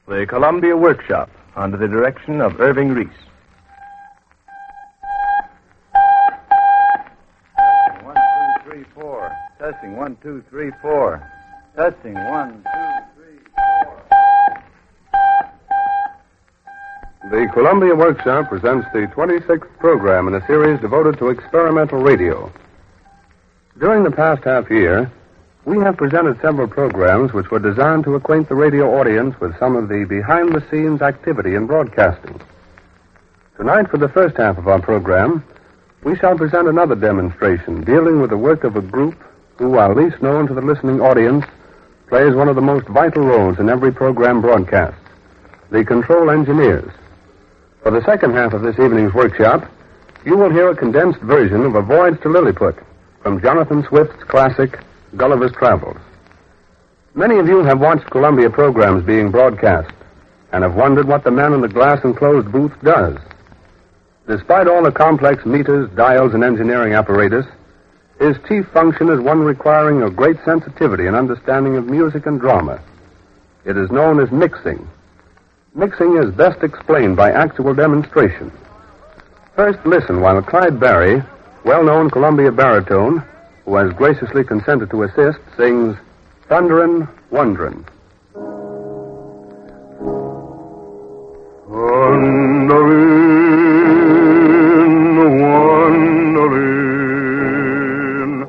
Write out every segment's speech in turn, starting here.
The Columbia Workshop, under the direction of Irving Reese. One, two, three, four. Testing, 1, 2, 3, 4. Testing, 1, 2, 3, 4. The Columbia Workshop presents the 26th program in a series devoted to experimental radio. During the past half year, we have presented several programs which were designed to acquaint the radio audience with some of the behind-the-scenes activity in broadcasting. Tonight, for the first half of our program, we shall present another demonstration dealing with the work of a group who, while least known to the listening audience, plays one of the most vital roles in every program broadcast, the control engineers. For the second half of this evening's workshop, you will hear a condensed version of A Voyage to Lilliput from Jonathan Swift's classic, Gulliver's Travels. Many of you have watched Columbia programs being broadcast and have wondered what the man in the glass-enclosed booth does. Despite all the complex meters, dials, and engineering apparatus, his chief function is one requiring a great sensitivity and understanding of music and drama. It is known as mixing. Mixing is best explained by actual demonstration. First, listen while Clyde Barry, well-known Columbia baritone, who has graciously consented to assist, sings Thunderin' Wonderin'. Thunderin', wonderin',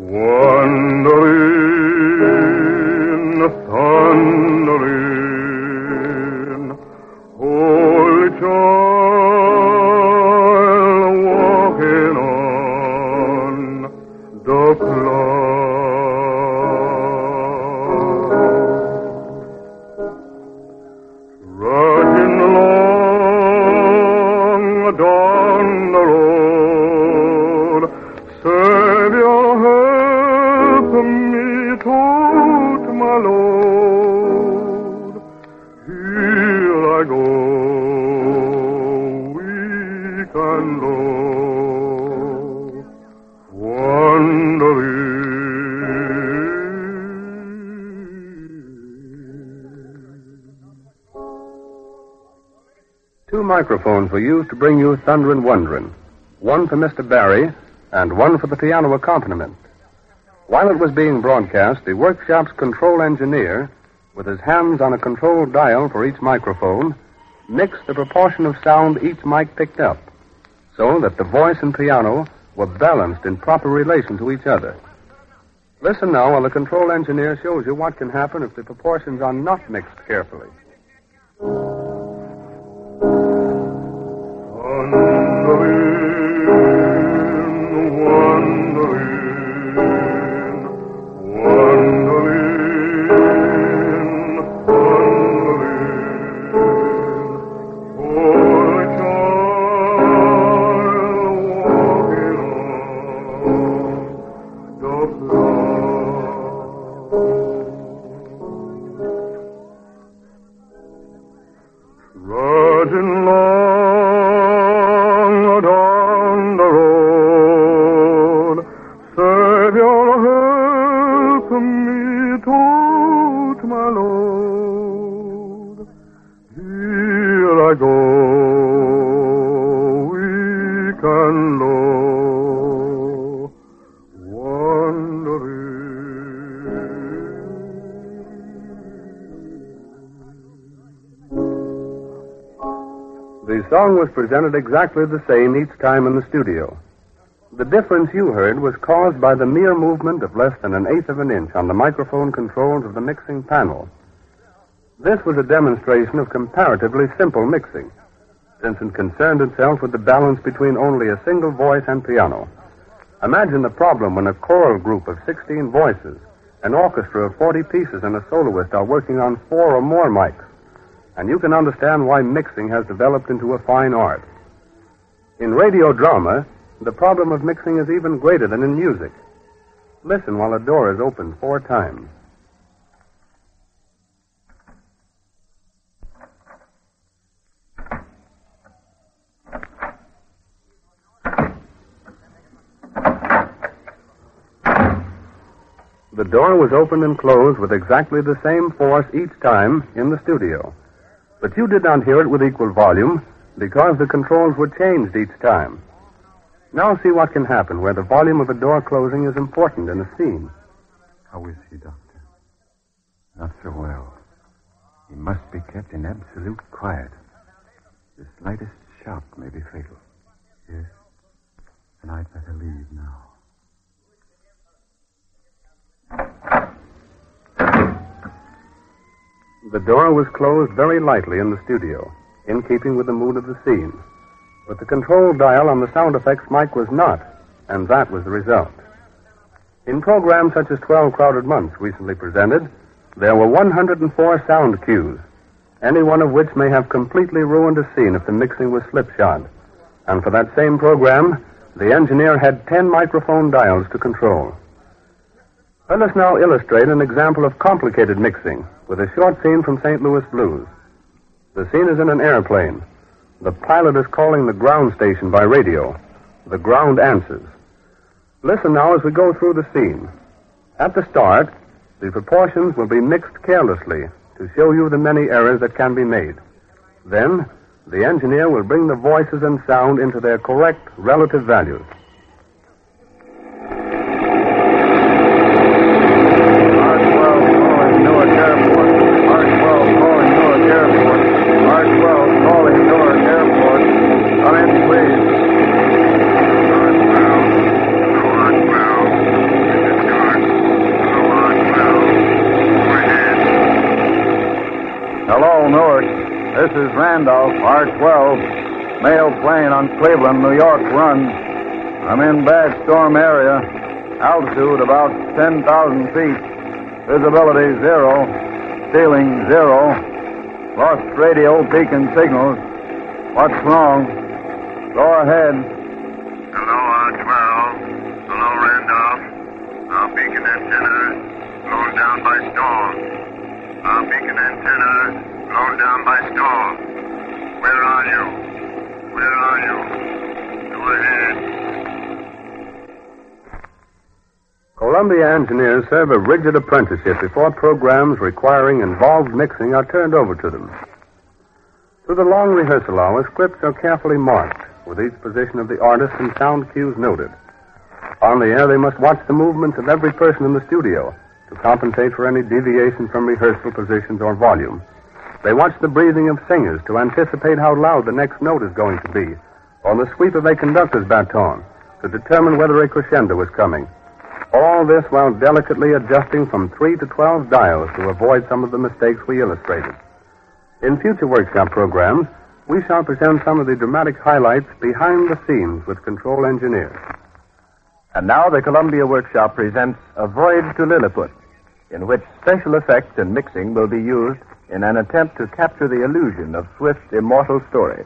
wonderin', thunderin', holy child walking on the cloud. Trudging along down the road, Savior, help me tote my load. Here I go, weak and low, wandering. Two microphones were used to bring you Thunderin' Wonderin', one for Mr. Barry and one for the piano accompaniment. While it was being broadcast, the workshop's control engineer, with his hands on a control dial for each microphone, mixed the proportion of sound each mic picked up, so that the voice and piano were balanced in proper relation to each other. Listen now while the control engineer shows you what can happen if the proportions are not mixed carefully. Trudging along down the road, Savior, help me tote my load. Here I go, weak and low, wandering. The song was presented exactly the same each time in the studio. The difference you heard was caused by the mere movement of less than 1/8 of an inch on the microphone controls of the mixing panel. This was a demonstration of comparatively simple mixing, since it concerned itself with the balance between only a single voice and piano. Imagine the problem when a choral group of 16 voices, an orchestra of 40 pieces, and a soloist are working on 4 or more mics. And you can understand why mixing has developed into a fine art. In radio drama, the problem of mixing is even greater than in music. Listen while a door is opened 4 times. The door was opened and closed with exactly the same force each time in the studio. But you did not hear it with equal volume because the controls were changed each time. Now see what can happen where the volume of a door closing is important in a scene. How is he, Doctor? Not so well. He must be kept in absolute quiet. The slightest shock may be fatal. Yes? And I'd better leave now. The door was closed very lightly in the studio, in keeping with the mood of the scene. But the control dial on the sound effects mic was not, and that was the result. In programs such as 12 Crowded Months recently presented, there were 104 sound cues, any one of which may have completely ruined a scene if the mixing was slipshod. And for that same program, the engineer had 10 microphone dials to control. Let us now illustrate an example of complicated mixing with a short scene from St. Louis Blues. The scene is in an airplane. The pilot is calling the ground station by radio. The ground answers. Listen now as we go through the scene. At the start, the proportions will be mixed carelessly to show you the many errors that can be made. Then, the engineer will bring the voices and sound into their correct relative values. This is Randolph, R-12, mail plane on Cleveland, New York run. I'm in bad storm area, altitude about 10,000 feet, visibility 0, ceiling 0, lost radio beacon signals. What's wrong? Go ahead. Hello, R-12. Hello, Randolph. Our beacon antenna blown down by storm. Our beacon antenna blown down by storm. Where are you? Where are you? Go ahead. Columbia engineers serve a rigid apprenticeship before programs requiring involved mixing are turned over to them. Through the long rehearsal hours, scripts are carefully marked, with each position of the artist and sound cues noted. On the air, they must watch the movements of every person in the studio to compensate for any deviation from rehearsal positions or volume. They watch the breathing of singers to anticipate how loud the next note is going to be, or the sweep of a conductor's baton to determine whether a crescendo is coming. All this while delicately adjusting from 3 to 12 dials to avoid some of the mistakes we illustrated. In future workshop programs, we shall present some of the dramatic highlights behind the scenes with control engineers. And now the Columbia Workshop presents A Voyage to Lilliput, in which special effects and mixing will be used in an attempt to capture the illusion of Swift's immortal story.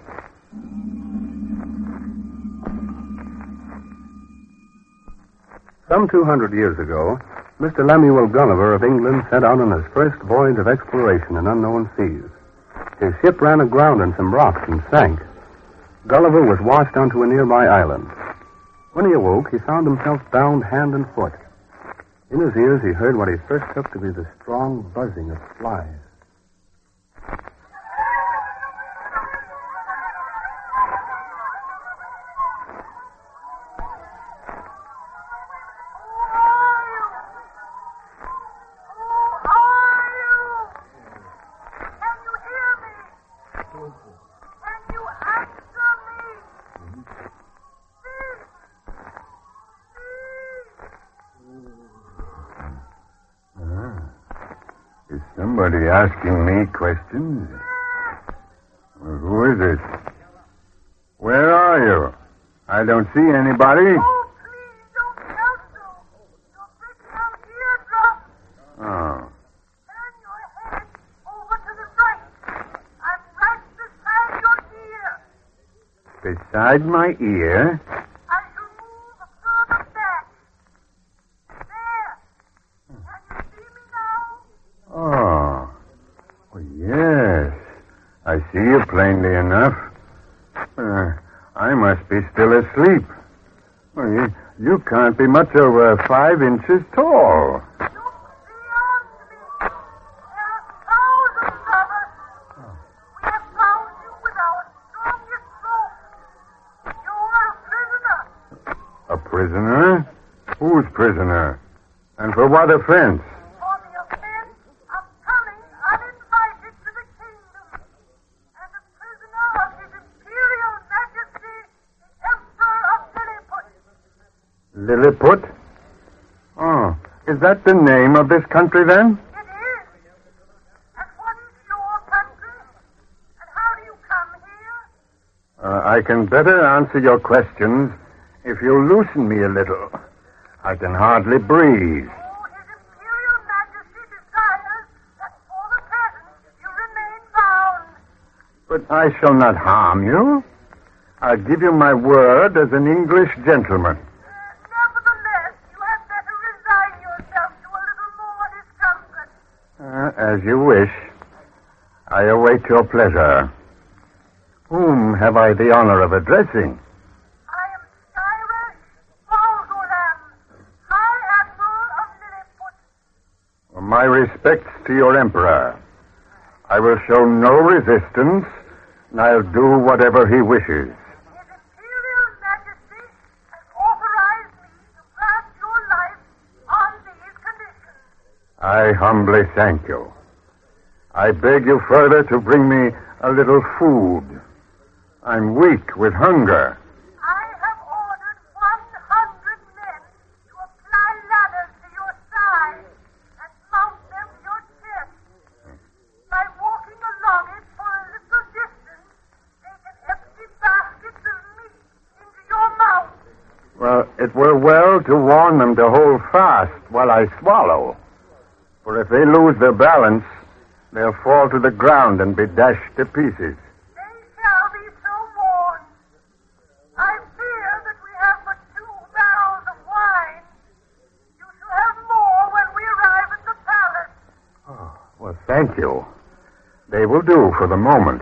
Some 200 years ago, Mr. Lemuel Gulliver of England set out on his first voyage of exploration in unknown seas. His ship ran aground on some rocks and sank. Gulliver was washed onto a nearby island. When he awoke, he found himself bound hand and foot. In his ears, he heard what he first took to be the strong buzzing of flies. Is somebody asking me questions? Well, who is it? Where are you? I don't see anybody. Oh, please, don't shout so. You're breaking out eardrums. Oh. Turn your head over to the right. I'm right beside your ear. Beside my ear? I shall move further back. There. Can you see me now? Oh. Well, yes. I see you plainly enough. I must be still asleep. Well, you can't be much over 5 inches tall. Look beyond me. There are thousands of us. We Prisoner? Who's prisoner? And for what offense? For the offense of coming uninvited to the kingdom and a prisoner of His Imperial Majesty, the Emperor of Lilliput. Lilliput? Oh, is that the name of this country then? It is. And what is your country? And how do you come here? I can better answer your questions if you loosen me a little. I can hardly breathe. Oh, His Imperial Majesty desires that for the present you remain bound. But I shall not harm you. I give you my word as an English gentleman. Nevertheless, you had better resign yourself to a little more discomfort. As you wish. I await your pleasure. Whom have I the honor of addressing? I am Cyrus Balgolam, High Admiral of Lilliput. My respects to your emperor. I will show no resistance, and I'll do whatever he wishes. His Imperial Majesty has authorized me to grant your life on these conditions. I humbly thank you. I beg you further to bring me a little food. I'm weak with hunger. I have ordered 100 men to apply ladders to your sides and mount them to your chest. By walking along it for a little distance, they can empty baskets of meat into your mouth. Well, it were well to warn them to hold fast while I swallow. For if they lose their balance, they'll fall to the ground and be dashed to pieces. They shall be so warned. I fear that we have but 2 barrels of wine. You shall have more when we arrive at the palace. Well, thank you. They will do for the moment.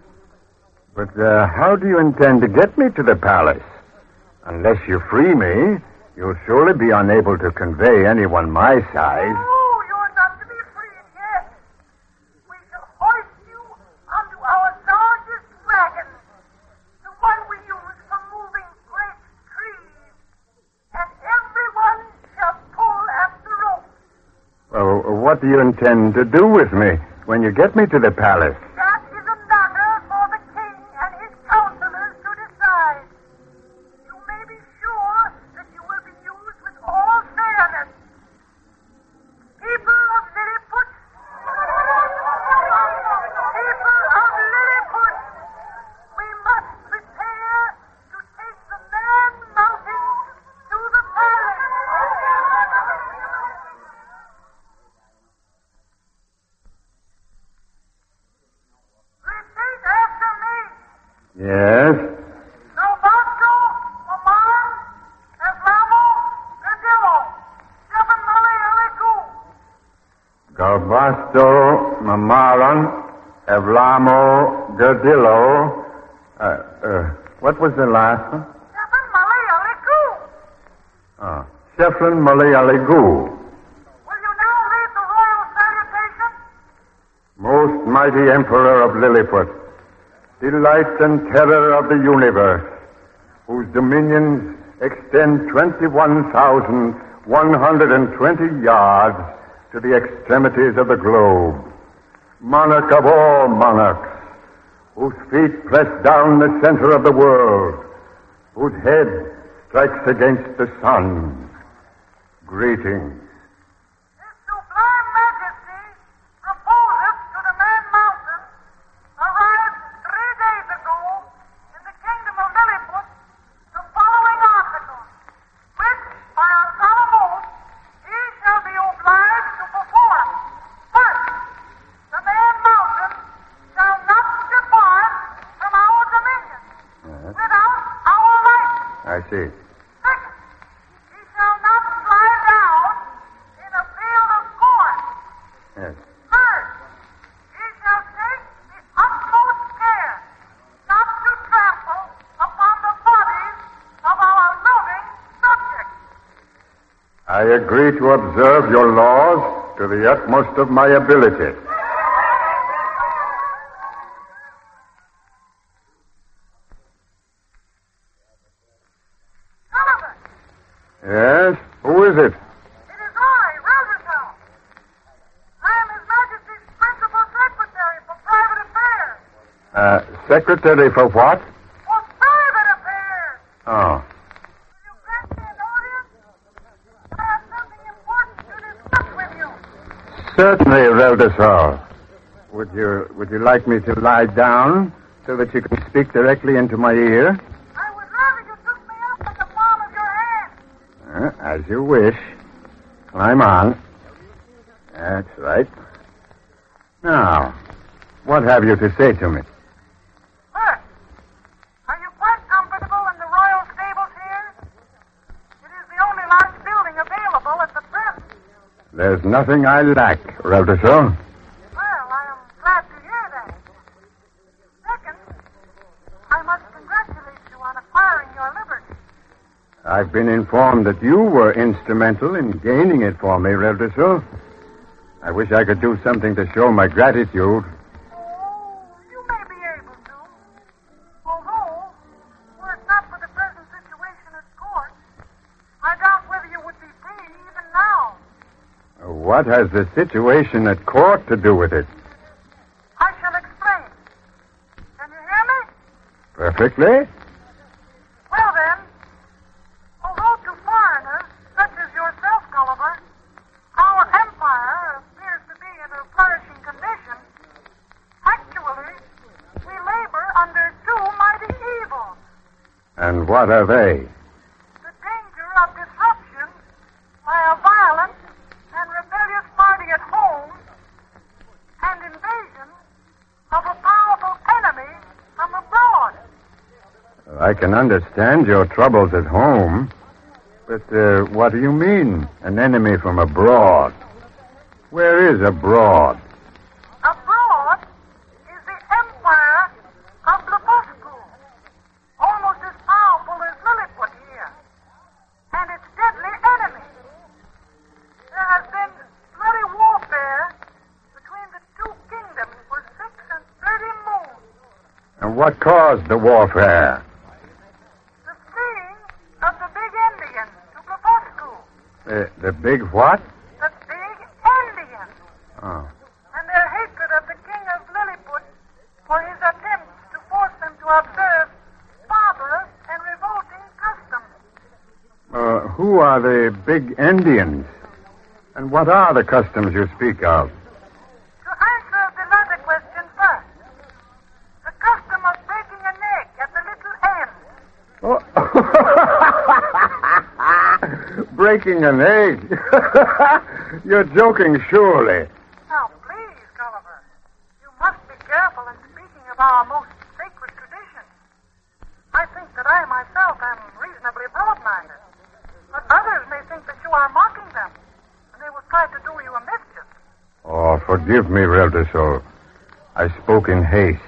But how do you intend to get me to the palace? Unless you free me, you'll surely be unable to convey anyone my size. Oh, you're not to be freed yet. We shall hoist you onto our largest wagon, the one we use for moving great trees, and everyone shall pull at the rope. Well, what do you intend to do with me when you get me to the palace? That is a matter for the king and his counselors to decide. You may be sure that you will be used with all fairness. People of Lilliput, we must prepare to take the man mountain to the palace. Repeat after me. Yes? Novato, Oman, Eslamo, Gadillo, Seven Malialiku. Galbasto, Mamaran, Evlamo, Gerdillo. What was the last one? Seven Malialiku. Sheflin Malay Aligu. Will you now read the royal salutation? Most mighty Emperor of Lilliput, delight and terror of the universe, whose dominions extend 21,120 yards to the extremities of the globe. Monarch of all monarchs, whose feet press down the center of the world, whose head strikes against the sun. Greetings. His Sublime Majesty proposeth to the Man Mountain, arrived 3 days ago in the kingdom of Lilliput, the following articles, which, by our solemn oath, he shall be obliged to perform. First, the Man Mountain shall not depart from our dominion without our license. I see. Second, he shall not fly down in a field of corn. Yes. Third, he shall take the utmost care not to trample upon the bodies of our loving subjects. I agree to observe your laws to the utmost of my ability. Sullivan, Yes? Who is it? It is I, Roosevelt. I am His Majesty's principal secretary for private affairs. Secretary for what? For private affairs. Oh. Will you grant me an audience? I have something important to discuss with you. Certainly, Reldesol. Would you like me to lie down so that you can speak directly into my ear? I would rather you took me up in the palm of your hand. As you wish. Climb on. That's right. Now, what have you to say to me? First, are you quite comfortable in the royal stables here? It is the only large building available at the present. There's nothing I lack, Reldesol. Well, I am glad to hear that. Second, I must congratulate you on acquiring your liberty. I've been informed that you were instrumental in gaining it for me, Reldesol. I wish I could do something to show my gratitude. Oh, you may be able to. Although, were it not for the present situation at court, I doubt whether you would be free even now. What has the situation at court to do with it? I shall explain. Can you hear me? Perfectly. Well then, although to foreigners, such as yourself, Gulliver, our empire appears to be in a flourishing condition, actually, we labor under two mighty evils. And what are they? The danger of disruption by a violent and rebellious party at home, and invasion of a powerful enemy from abroad. I can understand your troubles at home, but what do you mean, an enemy from abroad? Where is abroad? Abroad is the empire of Blefuscu, almost as powerful as Lilliput here, and its deadly enemy. There has been bloody warfare between the two kingdoms for 6 and 30 moons. And what caused the warfare? The fleeing of the big Indians to Blefuscu. The big what? The big Indians. Oh. And their hatred of the king of Lilliput for his attempts to force them to observe barbarous and revolting customs. Who are the big Indians? And what are the customs you speak of? To answer the latter question first, the custom of breaking an egg at the little end. Breaking an egg? You're joking, surely. Now, please, Gulliver, you must be careful in speaking of our most sacred traditions. I think that I myself am reasonably broad-minded, but others may think that you are mocking them, and they will try to do you a mischief. Oh, forgive me, Reldesol. I spoke in haste.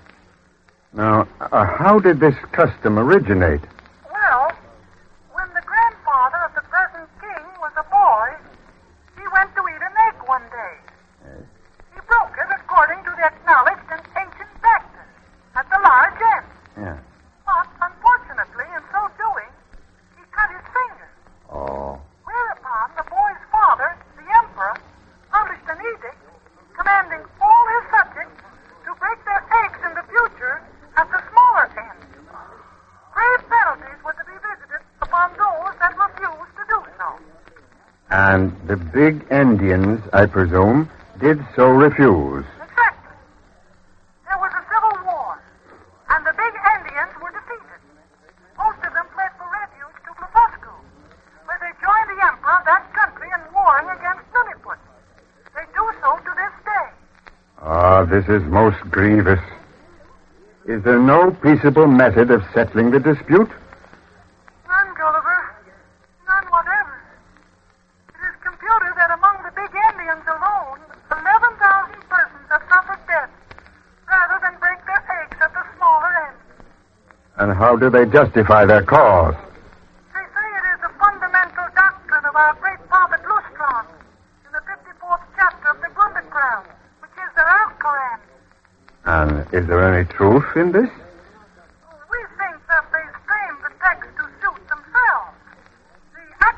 Now, how did this custom originate? Well, when the grandfather of the present king was a boy, he went to eat an egg one day. He broke it according to the acknowledged and ancient practice at the large end. Yeah. But, unfortunately, in so doing, he cut his finger. Oh. Whereupon the boy's father, the emperor, published an edict commanding all his subjects to break their eggs in the future at the smaller end. Grave penalties were to be visited upon those that refused to do so. And the big Indians, I presume, did so refuse. Exactly. There was a civil war, and the big Indians were defeated. Most of them fled for refuge to Blefuscu, where they joined the emperor of that country in warring against Lilliput. They do so to this day. Ah, this is most grievous. Is there no peaceable method of settling the dispute? None, Gulliver. None whatever. It is computed that among the big Indians alone, 11,000 persons have suffered death rather than break their eggs at the smaller end. And how do they justify their cause? They say it is the fundamental doctrine of our great prophet Lustron in the 54th chapter of the Grundekral, which is the Al-Quran. And is there any truth in this? We think that they frame the text to suit themselves. The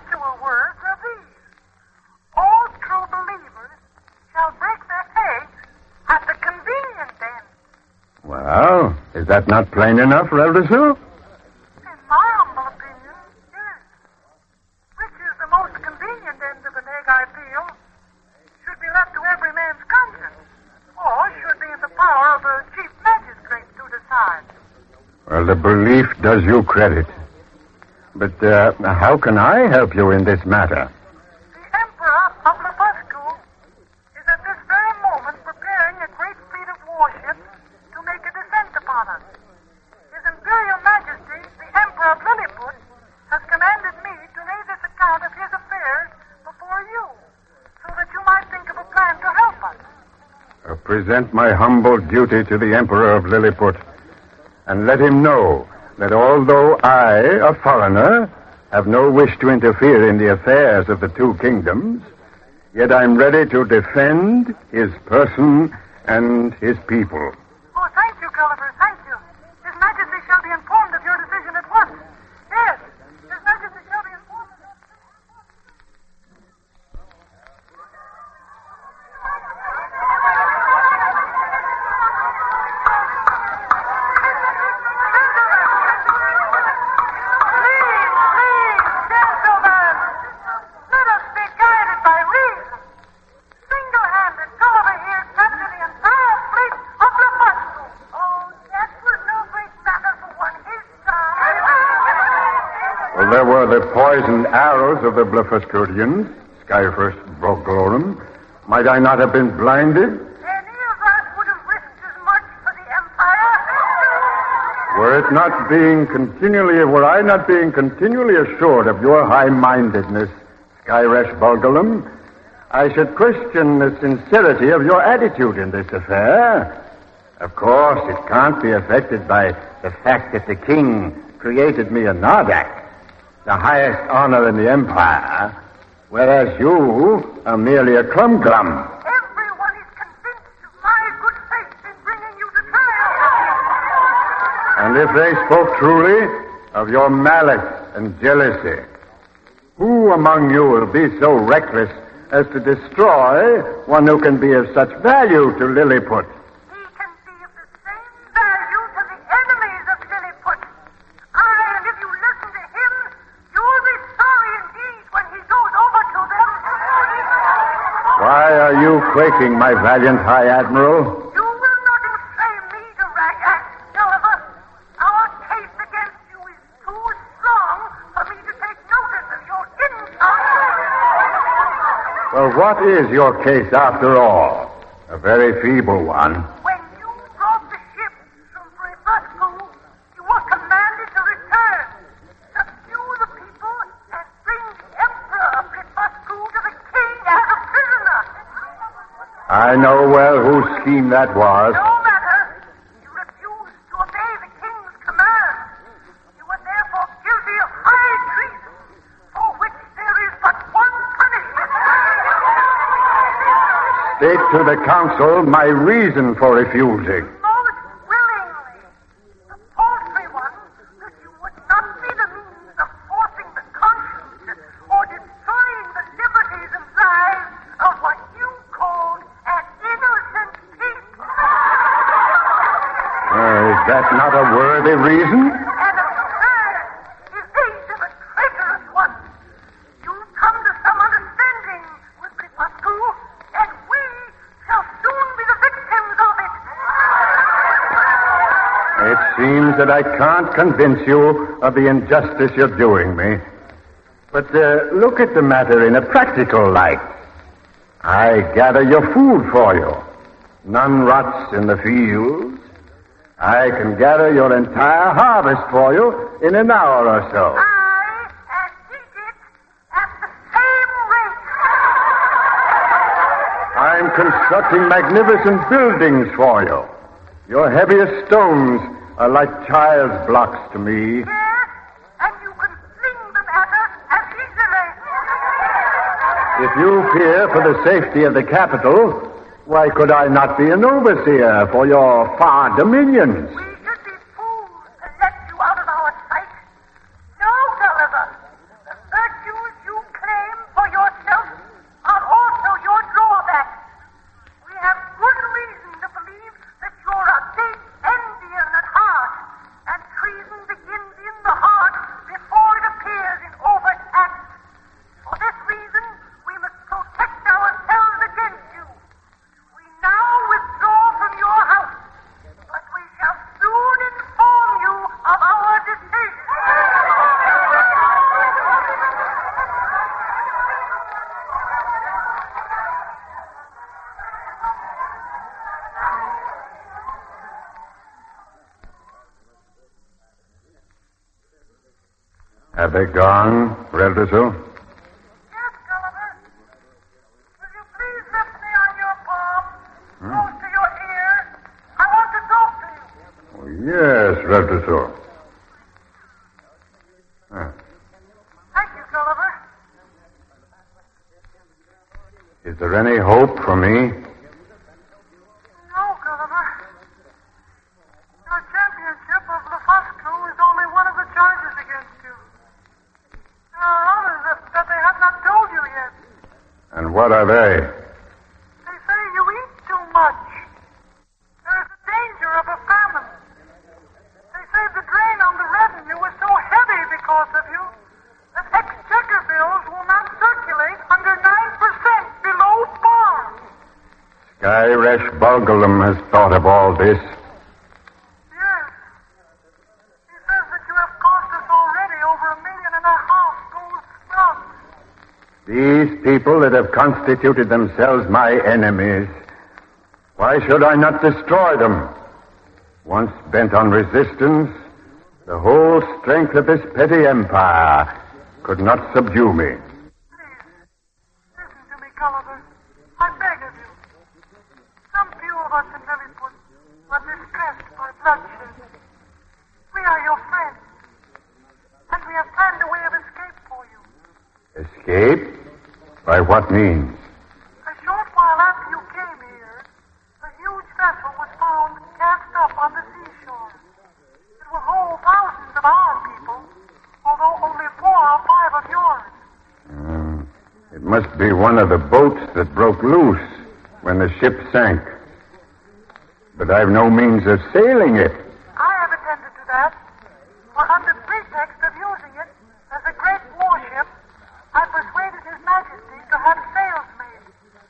Well, is that not plain enough, Reldesu? In my humble opinion, yes. Which is the most convenient end of an egg I feel should be left to every man's conscience, or should be in the power of a chief magistrate to decide. Well, the belief does you credit. But how can I help you in this matter? The Emperor of Blefuscu is at this very moment preparing a great fleet of warships to make a descent upon us. His Imperial Majesty, the Emperor of Lilliput, has commanded me to lay this account of his affairs before you, so that you might think of a plan to help us. Present my humble duty to the Emperor of Lilliput, and let him know that although I, a foreigner, have no wish to interfere in the affairs of the two kingdoms, yet I'm ready to defend his person and his people. Oh, thank you, Gulliver, thank you. His Majesty shall be informed of your decision at once. Yes, His Majesty shall be informed of your decision. Please, gentlemen, let us be guided by reason. Single-handed, Gulliver here captured the entire fleet of Blefuscu. Oh, that was no great matter for one his size. Well, there were the poisoned arrows of the Blefuscudians, Skyfirst Broglorum. Might I not have been blinded? Any of us would have risked as much for the Empire. Were I not being continually assured of your high-mindedness, Skyresh Bulgulum, I should question the sincerity of your attitude in this affair. Of course, it can't be affected by the fact that the king created me a Nardak, the highest honor in the Empire, whereas you are merely a Clumglum. Everyone is convinced of my good faith in bringing you to trial. And if they spoke truly of your malice and jealousy, who among you will be so reckless as to destroy one who can be of such value to Lilliput? He can be of the same value to the enemies of Lilliput. And if you listen to him, you will be sorry indeed when he goes over to them. Why are you quaking, my valiant High Admiral? You will not inflame me to Ragak, Gulliver. Our case against you is too strong for me to take notice of your insult. Well, what is your case after all? A very feeble one. When you brought the ship from Blefuscu, you were commanded to return, subdue the people, and bring the Emperor of Blefuscu to the king as a prisoner. I know well whose scheme that was. No matter. You refused to obey the king's command. You were therefore guilty of high treason, for which there is but one punishment. State to the council my reason for refusing. Most willingly. The paltry one that you would not be the means of forcing the conscience or destroying the liberties and lives of what you called an innocent people. Is that not a worthy reason? And absurd is this of a traitorous one. You've come to some understanding with Blefuscu, and we shall soon be the victims of it. It seems that I can't convince you of the injustice you're doing me. But look at the matter in a practical light. I gather your food for you. None rots in the fields. I can gather your entire harvest for you in an hour or so. I and eat it at the same rate. I'm constructing magnificent buildings for you. Your heaviest stones are like child's blocks to me. Yes, and you can fling them at us as easily. If you fear for the safety of the capital, why could I not be an overseer for your far dominions? We should be fools to let you out of our sight. No, Gulliver. The virtues you claim for yourself are also your drawbacks. We have good reason to believe that you're a big, envious Have they gone, Reldresel? Yes, Gulliver. Will you please lift me on your palm, close to your ear? I want to talk to you. Oh, yes, Reldresel. Thank you, Gulliver. Is there any hope for me? No, Gulliver. Your championship of Lefuscu is only one of the charges against you. There are others that they have not told you yet. And what are they? They say you eat too much. There is a danger of a famine. They say the drain on the revenue is so heavy because of you that exchequer bills will not circulate under 9% below par. Skyresh Bulgulum has thought of all this. Yes. He says that you have cost us already over $1.5 million gold slugs. These people that have constituted themselves my enemies, why should I not destroy them? Once bent on resistance, the whole strength of this petty empire could not subdue me. Please, listen to me, Gulliver. I beg of you. Some few of us in Lilliput are distressed by bloodshed. We are your friends, and we have planned a way of escape for you. Escape? By what means? A short while after you came here, a huge vessel was found cast up on the seashore. It will hold thousands of our people, although only 4 or 5 of yours. It must be one of the boats that broke loose when the ship sank. But I've no means of sailing it. I have attended to that, for under pretext of using it as a great warship, I persuaded His Majesty to have sails made.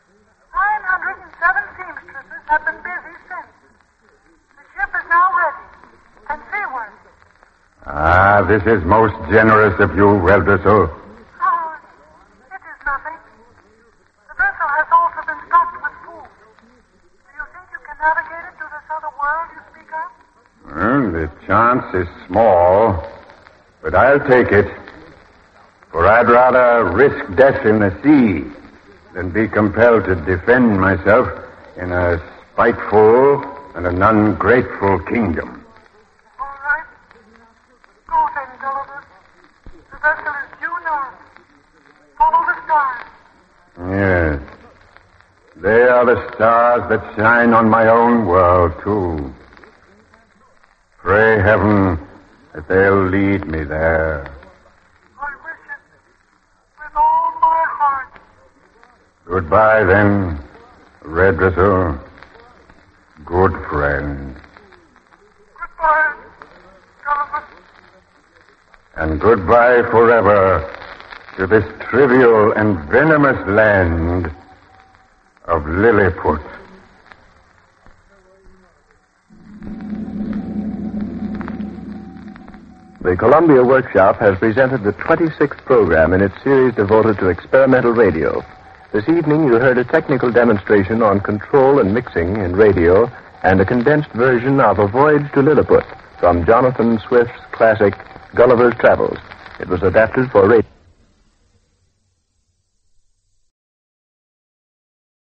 907 seamstresses have been busy since. The ship is now ready, and seaworthy. Ah, this is most generous of you, Reldresel. Oh, it is nothing. The vessel has also been stocked with food. Do you think you can navigate it to this other world you speak of? Well, the chance is small, but I'll take it. For I'd rather risk death in the sea than be compelled to defend myself in a spiteful and an ungrateful kingdom. All right. Go then, Gulliver. The vessel is due north. Follow the stars. Yes. They are the stars that shine on my own world, too. Pray heaven that they'll lead me there. I wish it with all my heart. Goodbye, then, Reldresel. Good friend. Goodbye, Gulliver. And goodbye forever to this trivial and venomous land of Lilliput. The Columbia Workshop has presented the 26th program in its series devoted to experimental radio. This evening you heard a technical demonstration on control and mixing in radio and a condensed version of A Voyage to Lilliput from Jonathan Swift's classic Gulliver's Travels. It was adapted for radio.